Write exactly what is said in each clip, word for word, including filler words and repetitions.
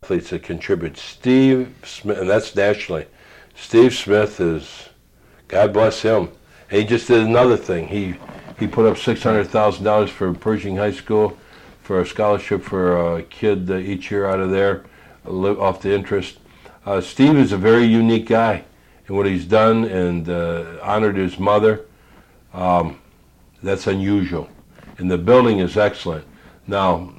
athletes that contribute. Steve Smith, and that's nationally. Steve Smith is, God bless him. And he just did another thing. He he put up six hundred thousand dollars for Pershing High School for a scholarship for a kid uh, each year out of there, off the interest. Uh, Steve is a very unique guy in what he's done, and uh, honored his mother. Um, that's unusual. And the building is excellent. Now,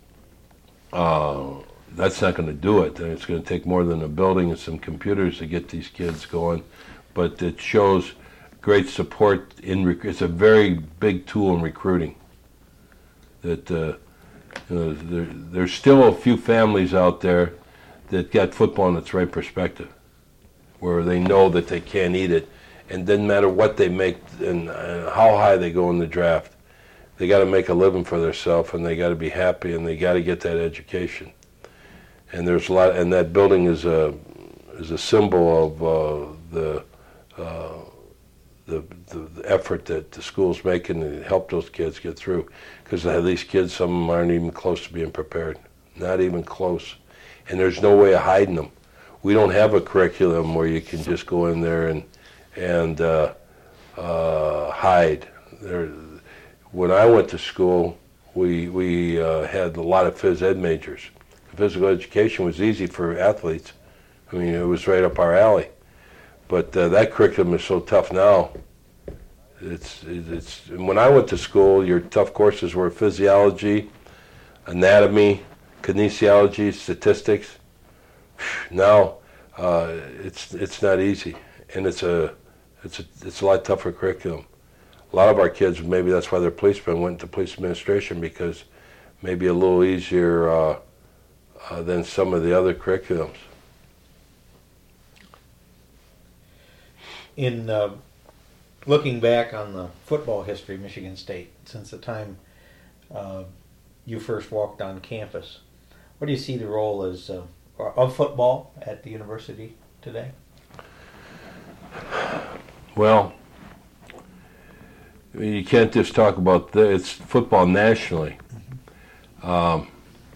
uh, that's not going to do it. It's going to take more than a building and some computers to get these kids going. But it shows great support in. Rec- it's a very big tool in recruiting. That uh, you know, there, there's still a few families out there that got football in its right perspective, where they know that they can't eat it, and doesn't matter what they make and uh, how high they go in the draft. They got to make a living for themselves, and they got to be happy, and they got to get that education. And there's a lot, and that building is a is a symbol of uh, the, uh, the the the effort that the school's making to help those kids get through. Because these kids, some of them aren't even close to being prepared, not even close, and there's no way of hiding them. We don't have a curriculum where you can just go in there and and uh, uh, hide. There, when I went to school, we we uh, had a lot of phys ed majors. Physical education was easy for athletes. I mean, it was right up our alley. But uh, that curriculum is so tough now. It's it's. When I went to school, your tough courses were physiology, anatomy, kinesiology, statistics. Now, uh, it's it's not easy, and it's a it's a it's a lot tougher curriculum. A lot of our kids, maybe that's why they're policemen, went into police administration, because maybe a little easier uh, uh, than some of the other curriculums. In uh, looking back on the football history of Michigan State, since the time uh, you first walked on campus, what do you see the role as uh, of football at the university today? Well, you can't just talk about the, it's football nationally. Mm-hmm. Um,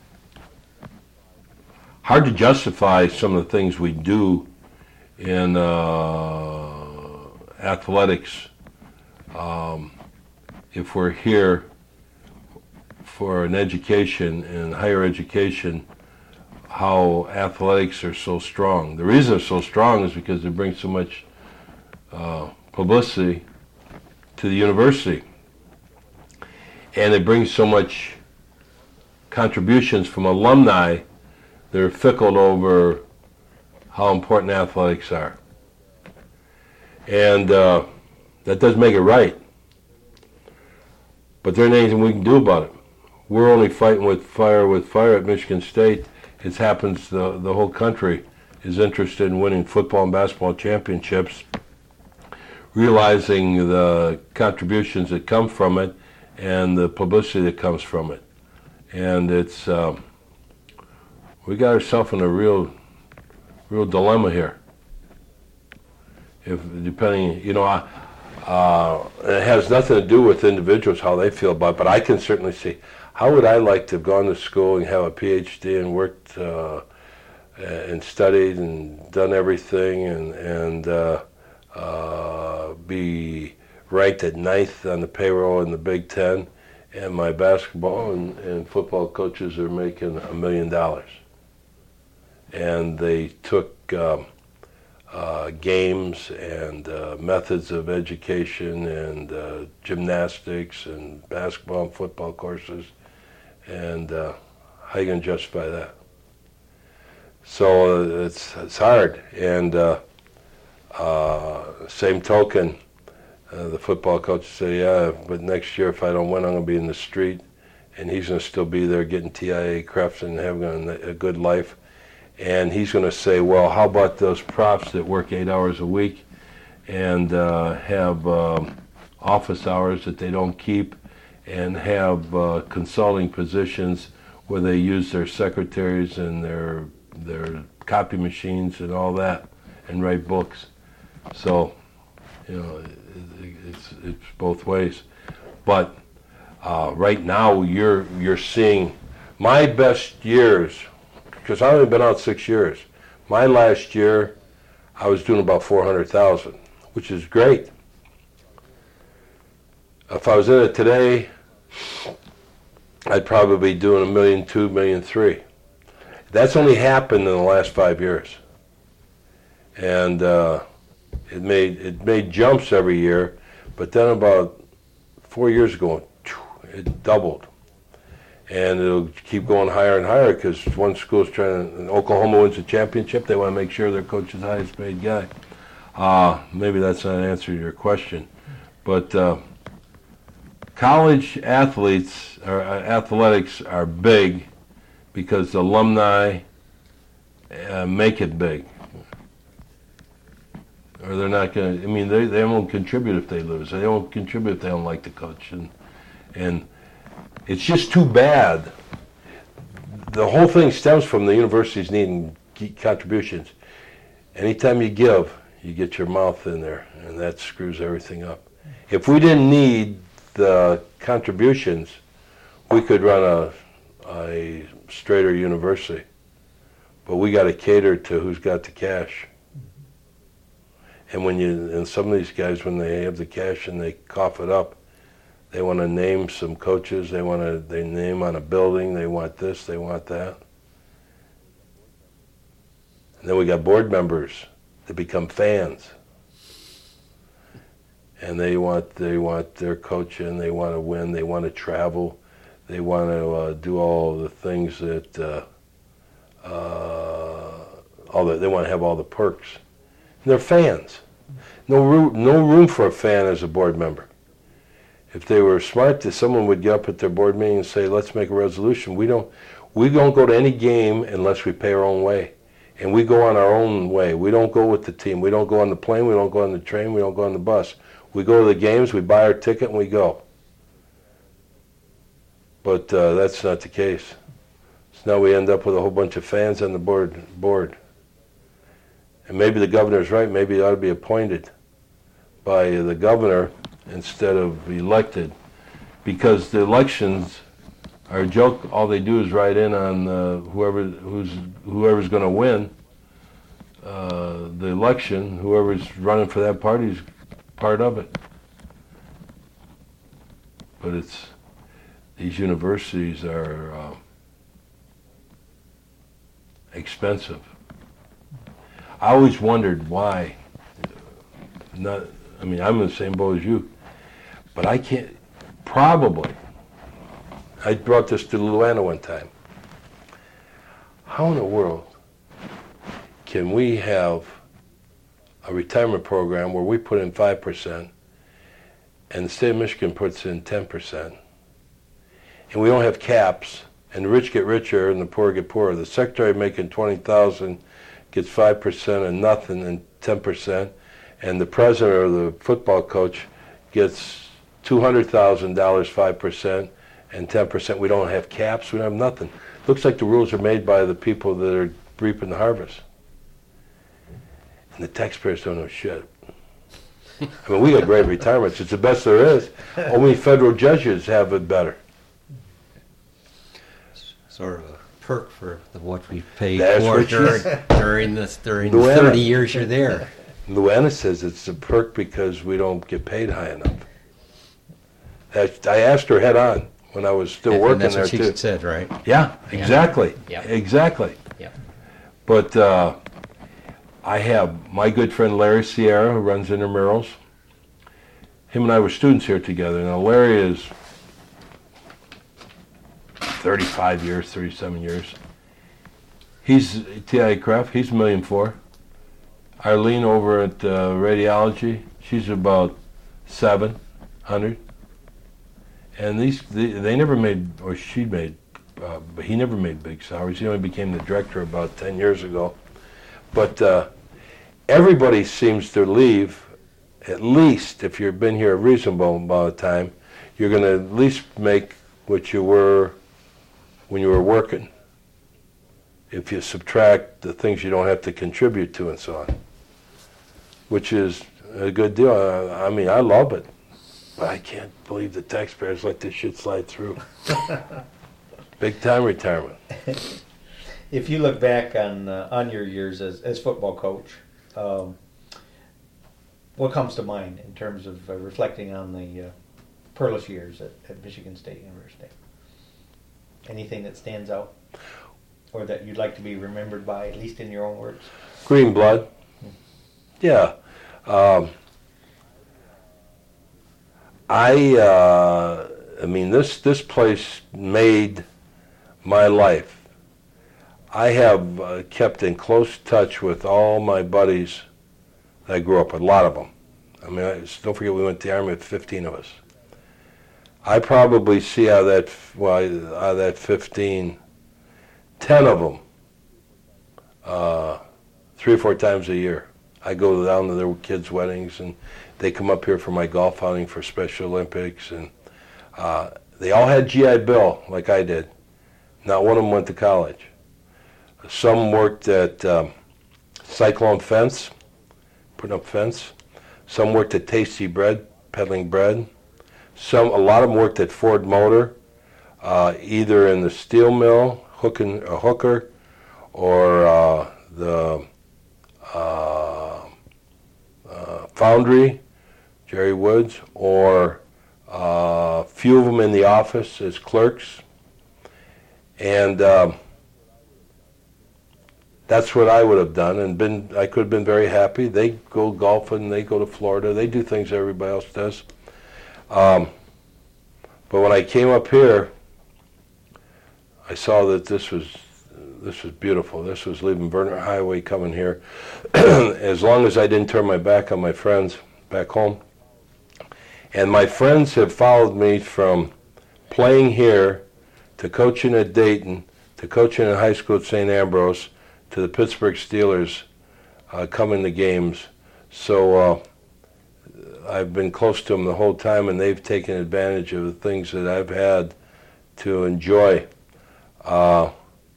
hard to justify some of the things we do in uh, athletics um, if we're here for an education and higher education. How athletics are so strong. The reason they're so strong is because they bring so much uh, publicity to the university, and it brings so much contributions from alumni that are fickle over how important athletics are. And uh, that doesn't make it right. But there ain't anything we can do about it. We're only fighting with fire with fire at Michigan State. It happens the, the whole country is interested in winning football and basketball championships, realizing the contributions that come from it and the publicity that comes from it. And it's, um, we got ourselves in a real, real dilemma here. If depending, you know, uh, uh, it has nothing to do with individuals, how they feel about it, but I can certainly see, how would I like to have gone to school and have a P H D and worked uh, and studied and done everything and, and uh, uh, be ranked at ninth on the payroll in the Big Ten, and my basketball and, and football coaches are making a million dollars. And they took um, uh, games and uh, methods of education and uh, gymnastics and basketball and football courses, and uh, how are you going to justify that? So uh, it's it's hard. And uh, uh, same token, uh, the football coach said, yeah, but next year if I don't win, I'm going to be in the street. And he's going to still be there getting T I A creps and having a good life. And he's going to say, well, how about those profs that work eight hours a week and uh, have um, office hours that they don't keep, and have uh, consulting positions where they use their secretaries and their their copy machines and all that, and write books. So, you know, it, it's it's both ways. But uh, right now, you're you're seeing my best years because I've only been out six years. My last year, I was doing about four hundred thousand, which is great. If I was in it today, I'd probably be doing a million two, million three. That's only happened in the last five years, and uh, it made it made jumps every year. But then about four years ago, it doubled, and it'll keep going higher and higher because one school's trying to. Oklahoma wins the championship. They want to make sure their coach is the highest paid guy. Uh, maybe that's not an answer to your question, but uh, college athletes or uh, athletics are big because the alumni uh, make it big. Or they're not going to, I mean, they, they won't contribute if they lose. They won't contribute if they don't like the coach. And, and it's just too bad. The whole thing stems from the universities needing contributions. Anytime you give, you get your mouth in there, and that screws everything up. If we didn't need the contributions, we could run a, a straighter university. But we got to cater to who's got the cash. And when you, and some of these guys, when they have the cash and they cough it up, they want to name some coaches. They want to, they name on a building. They want this. They want that. And then we got board members that become fans, and they want, they want their coach in. They want to win. They want to travel. They want to uh, do all the things that, uh, uh, all the, they want to have all the perks. They're fans. No room, no room for a fan as a board member. If they were smart, that someone would get up at their board meeting and say, "Let's make a resolution. We don't, we don't go to any game unless we pay our own way, and we go on our own way. We don't go with the team. We don't go on the plane. We don't go on the train. We don't go on the bus. We go to the games. We buy our ticket and we go." But uh, that's not the case. So now we end up with a whole bunch of fans on the board. board. And maybe the governor's right. Maybe it ought to be appointed by the governor instead of elected, because the elections are a joke. All they do is write in on uh, whoever who's whoever's going to win uh, the election. Whoever's running for that party is part of it. But it's these universities are uh, expensive. I always wondered why. Not, I mean, I'm in the same boat as you, but I can't. Probably, I brought this to Luana one time. How in the world can we have a retirement program where we put in five percent, and the state of Michigan puts in ten percent, and we don't have caps, and the rich get richer and the poor get poorer? The secretary making twenty thousand gets five percent and nothing and ten percent, and the president or the football coach gets two hundred thousand dollars, five percent, and ten percent. We don't have caps, we don't have nothing. Looks like the rules are made by the people that are reaping the harvest. And the taxpayers don't know shit. I mean, we got great retirements. It's the best there is. Only federal judges have it better. Sort of a perk for the, what we paid That's for what during, during this during the thirty years you're there. Luana says it's a perk because we don't get paid high enough. That, I asked her head on when I was still and, working and that's there what she too. said, right? Yeah, exactly. Yeah. Exactly. Yeah. But uh, I have my good friend Larry Sierra, who runs Intramurals. Him and I were students here together. Now Larry is thirty-five years, thirty-seven years. He's T I A Craft. He's a million four. Arlene over at uh, radiology, she's about seven hundred. And these, they, they never made, or she made, uh, but he never made big salaries. He only became the director about ten years ago. But uh, everybody seems to leave, at least if you've been here a reasonable amount of time, you're going to at least make what you were when you were working, if you subtract the things you don't have to contribute to and so on, which is a good deal. I, I mean, I love it, but I can't believe the taxpayers let this shit slide through. Big time retirement. If you look back on uh, on your years as, as football coach, um, what comes to mind in terms of uh, reflecting on the uh, peerless years at, at Michigan State University? Anything that stands out, or that you'd like to be remembered by, at least in your own words? Green blood. Yeah. Um, I, uh, I mean, this, this place made my life. I have uh, kept in close touch with all my buddies that I grew up with, a lot of them. I mean, I, don't forget we went to the Army with fifteen of us. I probably see out of that, well, out of that fifteen, ten of them, uh, three or four times a year. I go down to their kids' weddings, and they come up here for my golf outing for Special Olympics, and uh, they all had G I Bill like I did. Not one of them went to college. Some worked at um, Cyclone Fence, putting up fence. Some worked at Tasty Bread, peddling bread. Some, a lot of them worked at Ford Motor, uh, either in the steel mill, hooking a hooker, or uh, the uh, uh, foundry, Jerry Woods, or uh, a few of them in the office as clerks. And um, that's what I would have done, and been. I could have been very happy. They go golfing, they go to Florida, they do things everybody else does. Um, but when I came up here, I saw that this was this was beautiful. This was leaving Vernon Highway coming here. As long as I didn't turn my back on my friends back home. And my friends have followed me from playing here to coaching at Dayton, to coaching in high school at Saint Ambrose, to the Pittsburgh Steelers uh, coming to games. So uh, I've been close to them the whole time, and they've taken advantage of the things that I've had to enjoy. Uh,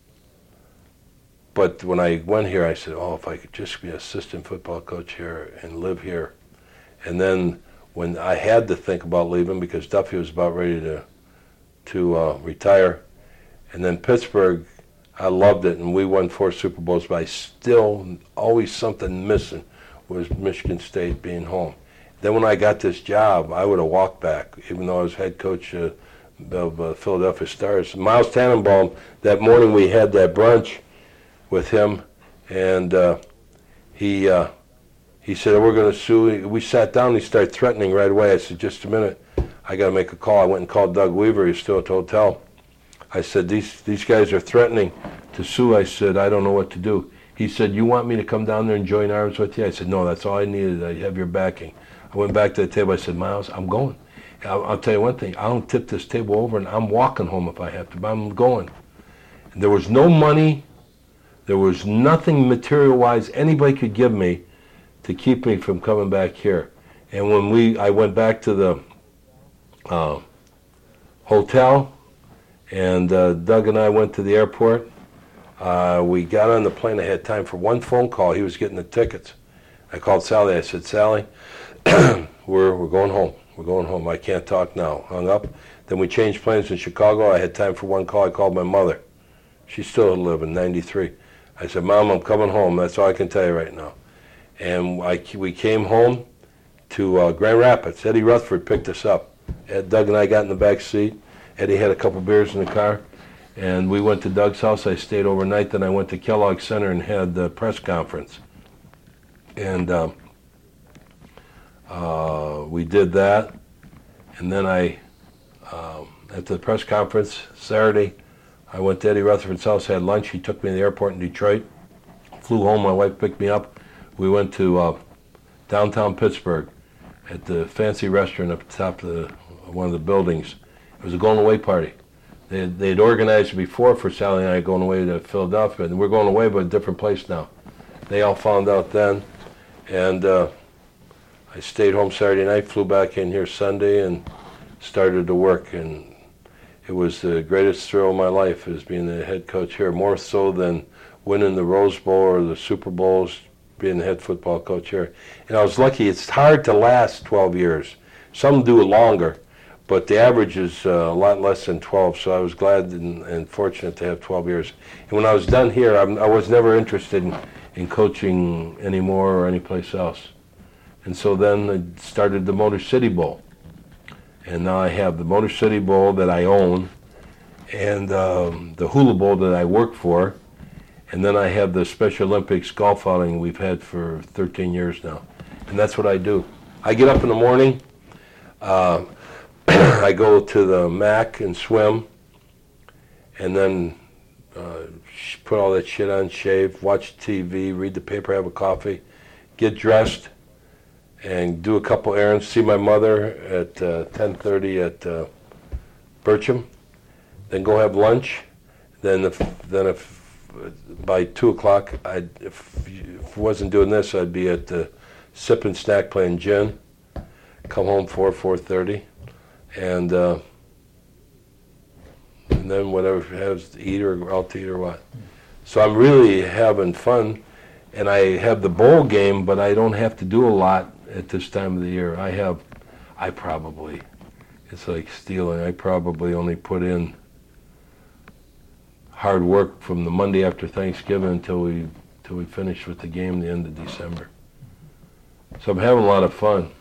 but when I went here, I said, oh, if I could just be an assistant football coach here and live here. And then when I had to think about leaving, because Duffy was about ready to to uh, retire, and then Pittsburgh, I loved it, and we won four Super Bowls, but I still, always something missing was Michigan State being home. Then when I got this job, I would have walked back, even though I was head coach uh, of uh, Philadelphia Stars. Miles Tannenbaum, that morning we had that brunch with him, and uh, he uh, he said, we're going to sue. We sat down, and he started threatening right away. I said, just a minute, I got to make a call. I went and called Doug Weaver. He's still at the hotel. I said, these these guys are threatening to sue. I said, I don't know what to do. He said, you want me to come down there and join arms with you? I said, no, that's all I needed. I have your backing. I went back to the table. I said, Miles, I'm going. I'll, I'll tell you one thing. I don't tip this table over, and I'm walking home if I have to, but I'm going. And there was no money. There was nothing material-wise anybody could give me to keep me from coming back here. And when we, I went back to the uh, hotel, and uh, Doug and I went to the airport. Uh, we got on the plane. I had time for one phone call. He was getting the tickets. I called Sally. I said, Sally, we're we're going home. We're going home. I can't talk now. Hung up. Then we changed planes in Chicago. I had time for one call. I called my mother. She's still living, ninety-three. I said, Mom, I'm coming home. That's all I can tell you right now. And I, we came home to uh, Grand Rapids. Eddie Rutherford picked us up. Ed, Doug and I got in the back seat. Eddie had a couple beers in the car, and we went to Doug's house. I stayed overnight. Then I went to Kellogg Center and had the press conference. And um, uh, we did that. And then I, um, at the press conference Saturday, I went to Eddie Rutherford's house, had lunch. He took me to the airport in Detroit. Flew home. My wife picked me up. We went to uh, downtown Pittsburgh at the fancy restaurant up top of the, one of the buildings. It was a going away party. They had, they had organized it before for Sally and I going away to Philadelphia, and we're going away but a different place now. They all found out then, and uh, I stayed home Saturday night, flew back in here Sunday, and started to work. And it was the greatest thrill of my life, is being the head coach here, more so than winning the Rose Bowl or the Super Bowls, being the head football coach here. And I was lucky. It's hard to last twelve years. Some do it longer. but the average is uh, a lot less than twelve, so I was glad and, and fortunate to have twelve years. And when I was done here, I'm, I was never interested in, in coaching anymore or anyplace else. And so then I started the Motor City Bowl. And now I have the Motor City Bowl that I own, and um, the Hula Bowl that I work for, and then I have the Special Olympics golf outing we've had for thirteen years now. And that's what I do. I get up in the morning, uh, I go to the M A C and swim, and then uh, put all that shit on, shave, watch T V, read the paper, have a coffee, get dressed, and do a couple errands, see my mother at uh, ten thirty at uh, Bircham, then go have lunch, then if, then if by two o'clock, I'd, if, if I wasn't doing this, I'd be at the sip and snack playing gin, come home four, four thirty, and uh, and then whatever has to eat or out to eat or what. So I'm really having fun, and I have the bowl game, but I don't have to do a lot at this time of the year. I have, I probably, it's like stealing, I probably only put in hard work from the Monday after Thanksgiving until we, until we finish with the game the end of December. So I'm having a lot of fun.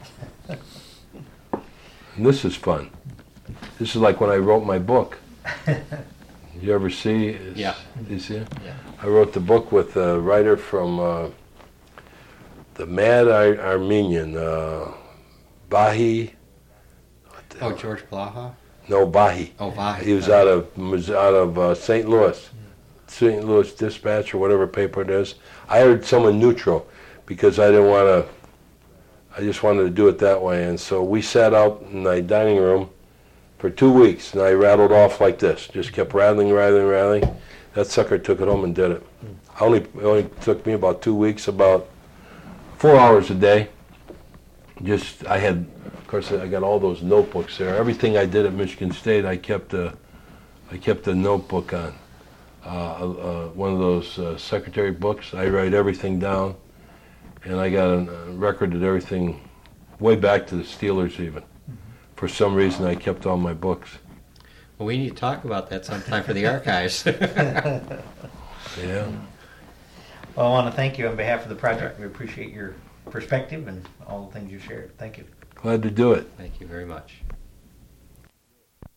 And this is fun. This is like when I wrote my book. You ever see? Yeah. You see it? Yeah. I wrote the book with a writer from uh, the Mad Ar- Armenian, uh, Bahi. what the Oh, hell? George Blaha? No, Bahi. Oh, Vahi. He was out of was out of uh, Saint Louis, Saint Louis Dispatch or whatever paper it is. I hired someone neutral because I didn't want to. I just wanted to do it that way, and so we sat out in the dining room for two weeks, and I rattled off like this. Just kept rattling, rattling, rattling. That sucker took it home and did it. I only it only took me about two weeks, about four hours a day. Just I had, of course, I got all those notebooks there. Everything I did at Michigan State, I kept a, I kept a notebook on. Uh, uh, one of those uh, secretary books. I write everything down, and I got a, a record of everything, way back to the Steelers even. For some reason, I kept all my books. Well, we need to talk about that sometime for the archives. Yeah. Well, I want to thank you on behalf of the project. We appreciate your perspective and all the things you shared. Thank you. Glad to do it. Thank you very much.